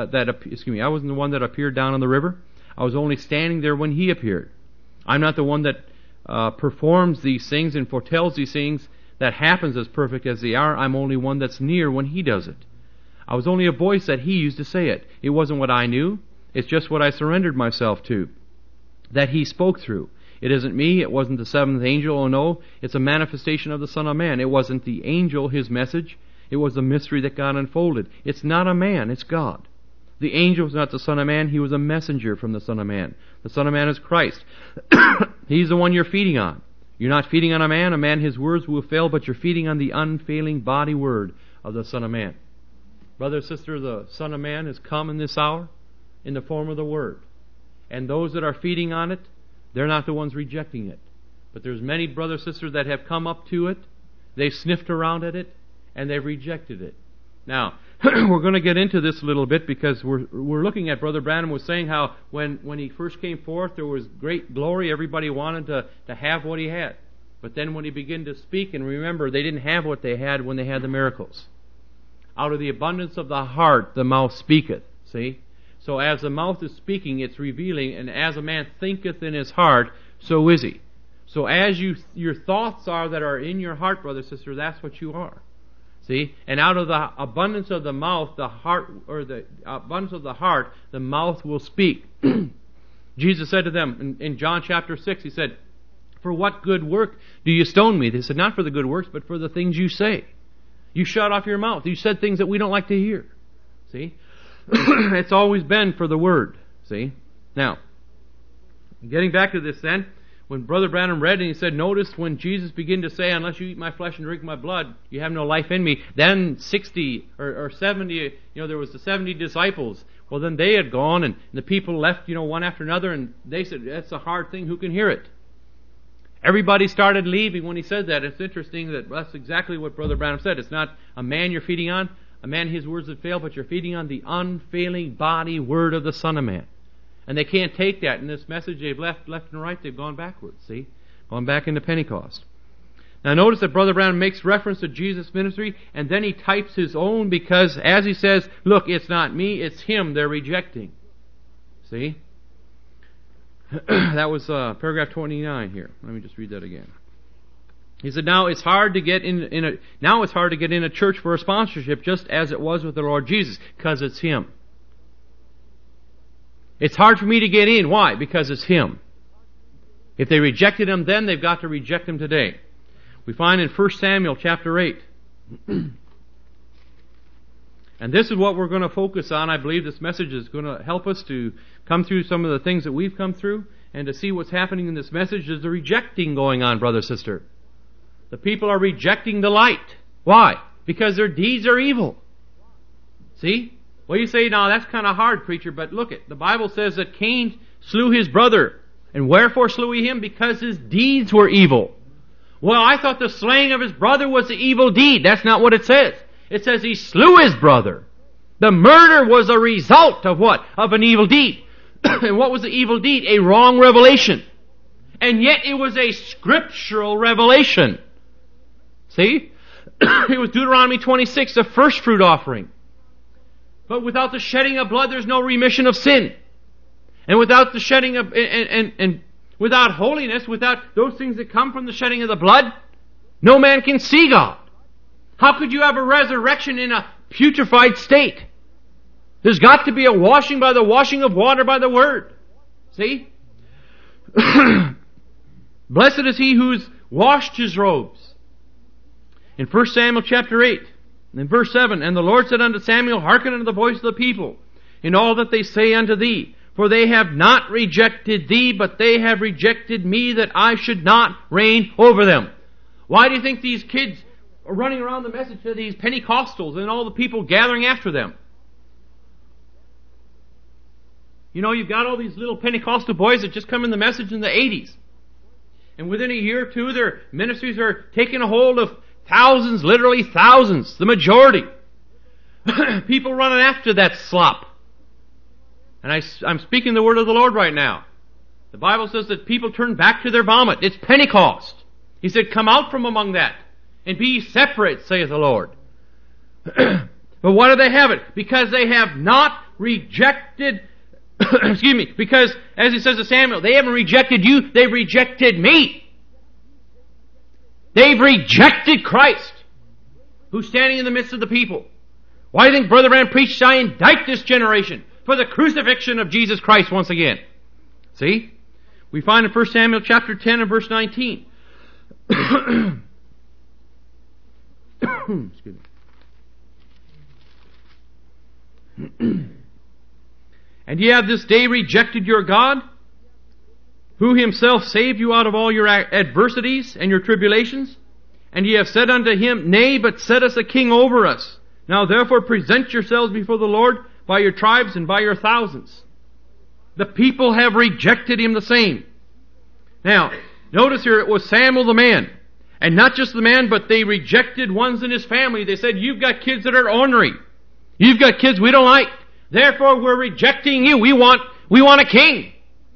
I wasn't the one that appeared down on the river. I was only standing there when He appeared. I'm not the one that performs these things and foretells these things that happens as perfect as they are. I'm only one that's near when He does it. I was only a voice that He used to say it. It wasn't what I knew. It's just what I surrendered myself to, that He spoke through. It isn't me. It wasn't the seventh angel. Oh no, it's a manifestation of the Son of Man. It wasn't the angel, his message. It was the mystery that God unfolded. It's not a man, it's God. The angel was not the Son of Man. He was a messenger from the Son of Man. The Son of Man is Christ. He's the one you're feeding on. You're not feeding on a man, his words will fail, but you're feeding on the unfailing body word of the Son of Man. Brother, sister, the Son of Man has come in this hour in the form of the Word. And those that are feeding on it, they're not the ones rejecting it. But there's many brothers, sisters that have come up to it, they've sniffed around at it, and they've rejected it. Now, we're going to get into this a little bit, because we're looking at Brother Branham was saying how when he first came forth there was great glory. Everybody wanted to have what he had. But then when he began to speak, and remember, they didn't have what they had when they had the miracles. Out of the abundance of the heart the mouth speaketh. See? So as the mouth is speaking, it's revealing, and as a man thinketh in his heart, so is he. So as your thoughts are that are in your heart, brother, sister, that's what you are. See? And out of the abundance of the mouth, the heart, or the abundance of the heart, the mouth will speak. Jesus said to them in John chapter 6, He said, for what good work do you stone me? They said, not for the good works, but for the things you say. You shut off your mouth. You said things that we don't like to hear. See? It's always been for the Word. See? Now, getting back to this then, when Brother Branham read and he said, notice when Jesus began to say, unless you eat my flesh and drink my blood, you have no life in me. Then 60 or 70, there was the 70 disciples. Well, then they had gone, and the people left, one after another, and they said, that's a hard thing. Who can hear it? Everybody started leaving when he said that. It's interesting that that's exactly what Brother Branham said. It's not a man you're feeding on, a man his words that fail, but you're feeding on the unfailing body word of the Son of Man. And they can't take that. In this message, they've left and right. They've gone backwards, see? Gone back into Pentecost. Now notice that Brother Branham makes reference to Jesus' ministry, and then he types his own, because as he says, look, it's not me, it's Him they're rejecting. See? That was paragraph 29 here. Let me just read that again. He said, now it's hard to get in a church for a sponsorship, just as it was with the Lord Jesus, because it's Him. It's hard for me to get in. Why? Because it's Him. If they rejected Him then, they've got to reject Him today. We find in 1 Samuel chapter 8. And And this is what we're going to focus on. I believe this message is going to help us to come through some of the things that we've come through and to see what's happening in this message. There's a rejecting going on, brother, sister. The people are rejecting the light. Why? Because their deeds are evil. See? Well, you say, now that's kind of hard, preacher, but look it. The Bible says that Cain slew his brother. And wherefore slew he him? Because his deeds were evil. Well, I thought the slaying of his brother was the evil deed. That's not what it says. It says he slew his brother. The murder was a result of what? Of an evil deed. And what was the evil deed? A wrong revelation. And yet it was a scriptural revelation. See? It was Deuteronomy 26, the first fruit offering. But without the shedding of blood, there's no remission of sin. And without the shedding of, and without holiness, without those things that come from the shedding of the blood, no man can see God. How could you have a resurrection in a putrefied state? There's got to be a washing by the washing of water by the Word. See? Blessed is he who's washed his robes. In 1 Samuel chapter 8, in verse 7, And the Lord said unto Samuel, Hearken unto the voice of the people, in all that they say unto thee. For they have not rejected thee, but they have rejected me, that I should not reign over them. Why do you think these kids are running around the message to these Pentecostals and all the people gathering after them? You know, you've got all these little Pentecostal boys that just come in the message in the 80s. And within a year or two, their ministries are taking a hold of thousands, literally thousands, the majority. People running after that slop. And I'm speaking the word of the Lord right now. The Bible says that people turn back to their vomit. It's Pentecost. He said, come out from among that and be separate, saith the Lord. But why do they have it? Because they have not rejected, excuse me, because, as he says to Samuel, they haven't rejected you, they've rejected me. They've rejected Christ, who's standing in the midst of the people. Why do you think Brother Branham preached, I indict this generation for the crucifixion of Jesus Christ once again? See? We find in 1 Samuel chapter 10 and verse 19. Excuse me. And ye have this day rejected your God, who himself saved you out of all your adversities and your tribulations. And ye have said unto him, Nay, but set us a king over us. Now therefore present yourselves before the Lord by your tribes and by your thousands. The people have rejected him the same. Now, notice here it was Samuel the man. And not just the man, but they rejected ones in his family. They said, you've got kids that are ornery. You've got kids we don't like. Therefore we're rejecting you. We want a king.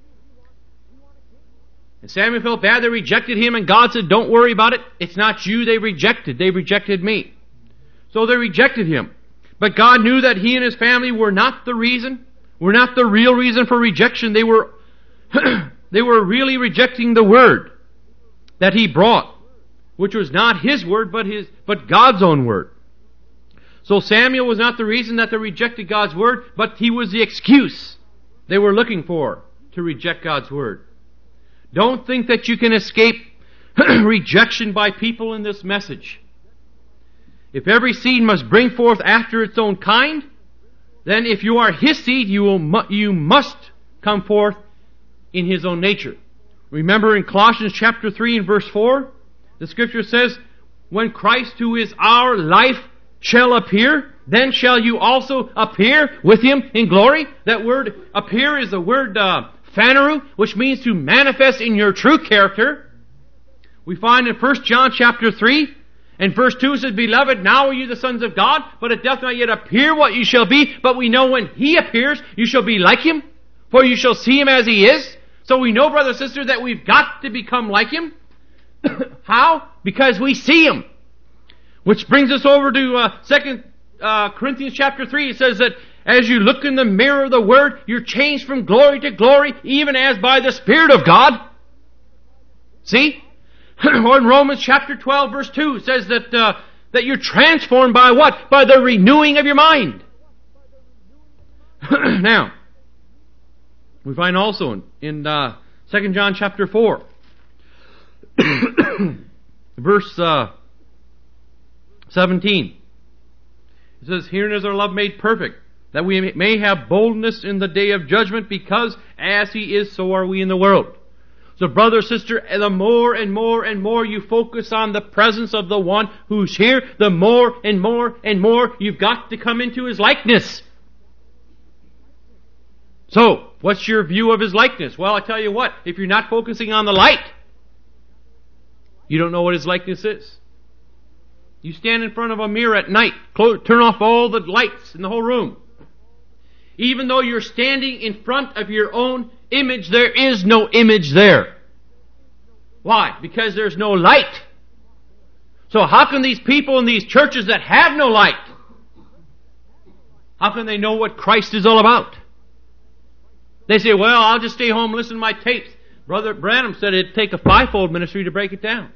And Samuel felt bad. They rejected him, and God said, don't worry about it. It's not you they rejected. They rejected me. So they rejected him. But God knew that he and his family were not the reason, were not the real reason for rejection. They were they were really rejecting the word that he brought, which was not his word, but God's own word. So Samuel was not the reason that they rejected God's word, but he was the excuse they were looking for to reject God's word. Don't think that you can escape rejection by people in this message. If every seed must bring forth after its own kind, then if you are his seed, you must come forth in his own nature. Remember in Colossians chapter 3 and verse 4, the scripture says, when Christ, who is our life, shall appear, then shall you also appear with him in glory. That word appear is the word phaneru, which means to manifest in your true character. We find in 1 John chapter 3 and verse 2 it says, Beloved, now are you the sons of God, but it doth not yet appear what you shall be, but we know when he appears, you shall be like him, for you shall see him as he is. So we know, brother and sister, that we've got to become like him. How? Because we see him. Which brings us over to 2 Corinthians chapter 3. It says that as you look in the mirror of the Word, you're changed from glory to glory, even as by the Spirit of God. See? Or in Romans chapter 12 verse 2, it says that you're transformed by what? By the renewing of your mind. Now, we find also in 2 John chapter 4, verse 17. It says, herein is our love made perfect, that we may have boldness in the day of judgment, because as He is, so are we in the world. So brother, sister, the more and more and more you focus on the presence of the one who's here, the more and more and more you've got to come into His likeness. So, what's your view of His likeness? Well, I tell you what, if you're not focusing on the light, you don't know what His likeness is. You stand in front of a mirror at night, turn off all the lights in the whole room. Even though you're standing in front of your own image, there is no image there. Why? Because there's no light. So how can these people in these churches that have no light, how can they know what Christ is all about? They say, well, I'll just stay home and listen to my tapes. Brother Branham said it'd take a fivefold ministry to break it down.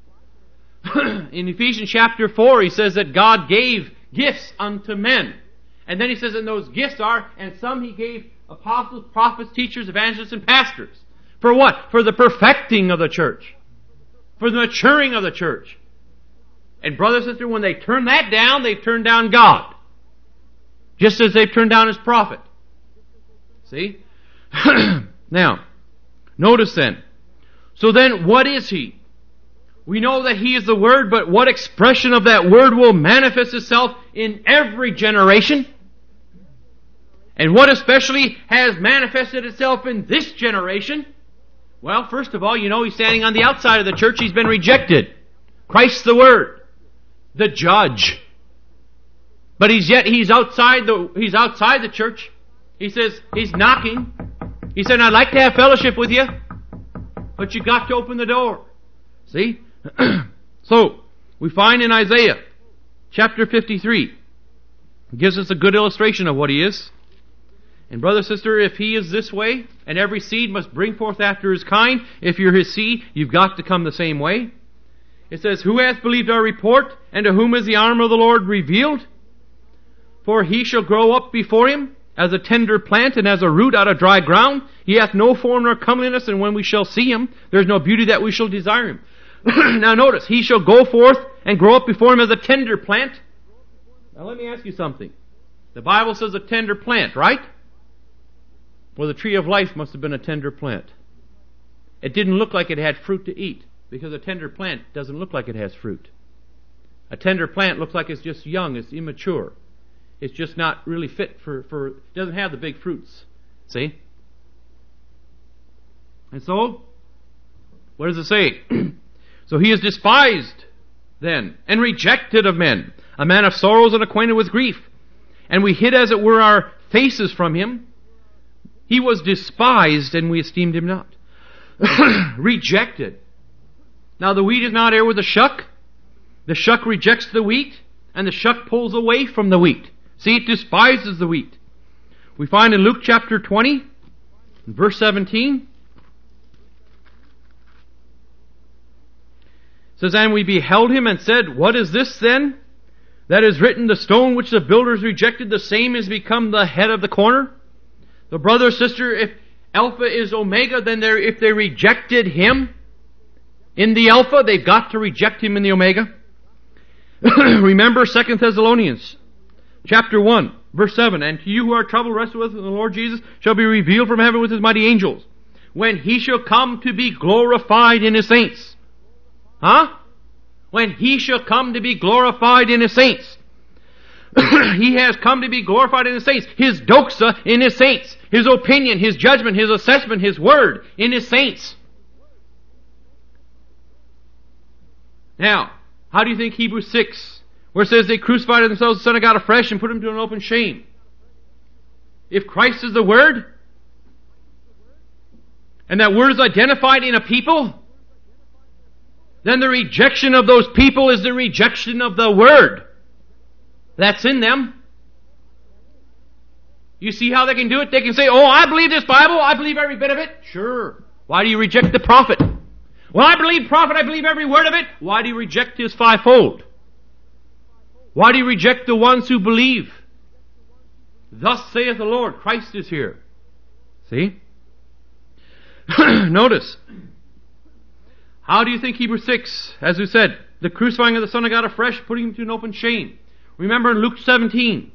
In Ephesians chapter 4, he says that God gave gifts unto men. And then he says, and those gifts are, and some He gave apostles, prophets, teachers, evangelists, and pastors. For what? For the perfecting of the church. For the maturing of the church. And brother, sister, when they turn that down, they've turned down God. Just as they've turned down His prophet. See? Now, notice then. So then, what is He? We know that He is the Word, but what expression of that Word will manifest itself in every generation? And what especially has manifested itself in this generation? Well, first of all, you know He's standing on the outside of the church. He's been rejected. Christ the Word, the judge. But he's outside the church. He says, He's knocking. He said, I'd like to have fellowship with you, but you got to open the door. See? So, we find in Isaiah chapter 53, it gives us a good illustration of what He is. And brother, sister, if He is this way, and every seed must bring forth after his kind, if you're His seed, you've got to come the same way. It says, who hath believed our report, and to whom is the arm of the Lord revealed? For He shall grow up before Him as a tender plant, and as a root out of dry ground. He hath no form nor comeliness, and when we shall see Him, there is no beauty that we shall desire Him. Now notice, He shall go forth and grow up before Him as a tender plant. Now let me ask you something. The Bible says a tender plant, right? Well, the tree of life must have been a tender plant. It didn't look like it had fruit to eat, because a tender plant doesn't look like it has fruit. A tender plant looks like it's just young, it's immature. It's just not really fit for it doesn't have the big fruits. See? And so, what does it say? So He is despised then, and rejected of men, a man of sorrows and acquainted with grief. And we hid as it were our faces from Him. He was despised, and we esteemed Him not. Rejected. Now the wheat is not heir with the shuck. The shuck rejects the wheat, and the shuck pulls away from the wheat. See, it despises the wheat. We find in Luke chapter 20, verse 17, it says, and we beheld Him and said, what is this then? That is written, the stone which the builders rejected, the same is become the head of the corner. The brother, sister, if Alpha is Omega, then if they rejected Him in the Alpha, they've got to reject Him in the Omega. Remember 2 Thessalonians chapter 1, verse 7, and to you who are troubled, rest with the Lord Jesus shall be revealed from heaven with His mighty angels, when He shall come to be glorified in His saints. Huh? When He shall come to be glorified in His saints. He has come to be glorified in His saints. His doxa in His saints. His opinion, His judgment, His assessment, His word in His saints. Now, how do you think Hebrews 6, where it says they crucified themselves the Son of God afresh and put Him to an open shame? If Christ is the Word, and that Word is identified in a people, then the rejection of those people is the rejection of the Word that's in them. You see how they can do it? They can say, oh, I believe this Bible, I believe every bit of it. Sure. Why do you reject the prophet? Well, I believe prophet, I believe every word of it. Why do you reject his fivefold? Why do you reject the ones who believe? Thus saith the Lord, Christ is here. See? Notice. How do you think Hebrews 6, as we said, the crucifying of the Son of God afresh, putting Him to an open shame? Remember in Luke 17,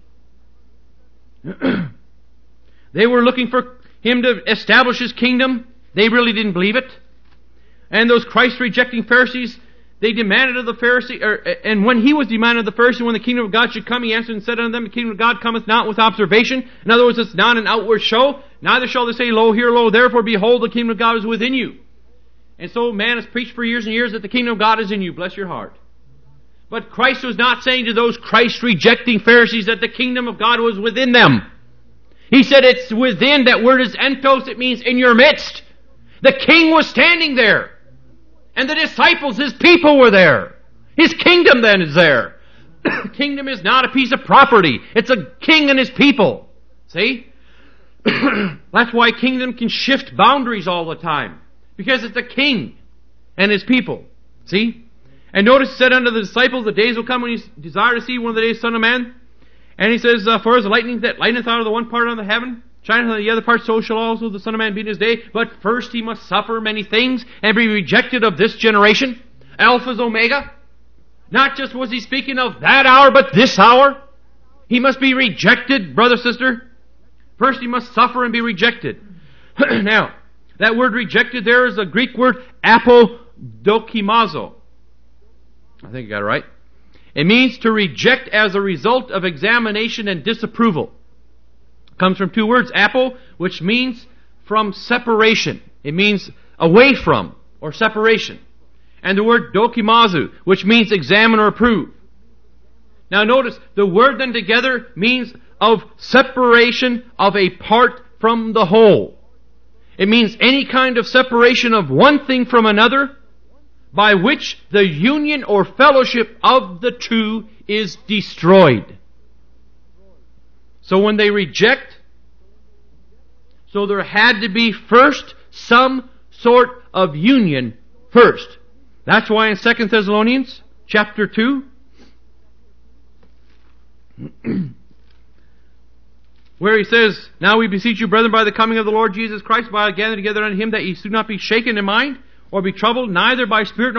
they were looking for Him to establish His kingdom. They really didn't believe it. And those Christ-rejecting Pharisees, they demanded of the Pharisee, and when He was demanded of the Pharisee when the kingdom of God should come, He answered and said unto them, the kingdom of God cometh not with observation. In other words, it's not an outward show. Neither shall they say, lo here, lo therefore, behold, the kingdom of God is within you. And so man has preached for years and years that the kingdom of God is in you. Bless your heart. But Christ was not saying to those Christ-rejecting Pharisees that the kingdom of God was within them. He said it's within. That word is entos. It means in your midst. The king was standing there. And the disciples, His people, were there. His kingdom then is there. Kingdom is not a piece of property. It's a king and His people. See? That's why kingdom can shift boundaries all the time. Because it's a king and His people. See? And notice He said unto the disciples, the days will come when you desire to see one of the days of the Son of Man. And He says, for as the lightning that lighteneth out of the one part of the heaven, shineth on the other part, so shall also the Son of Man be in His day. But first He must suffer many things and be rejected of this generation. Alpha's Omega. Not just was He speaking of that hour, but this hour. He must be rejected, brother, sister. First He must suffer and be rejected. Now, that word rejected there is a Greek word apodokimazo. I think I got it right. It means to reject as a result of examination and disapproval. It comes from two words, apo, which means from separation. It means away from or separation. And the word dokimazu, which means examine or approve. Now notice, the word then together means of separation of a part from the whole. It means any kind of separation of one thing from another, by which the union or fellowship of the two is destroyed. So when they reject, so there had to be first some sort of union first. That's why in 2 Thessalonians chapter 2, where he says, now we beseech you, brethren, by the coming of the Lord Jesus Christ, by gathering together unto Him, that ye do not be shaken in mind, or be troubled, neither by spirit nor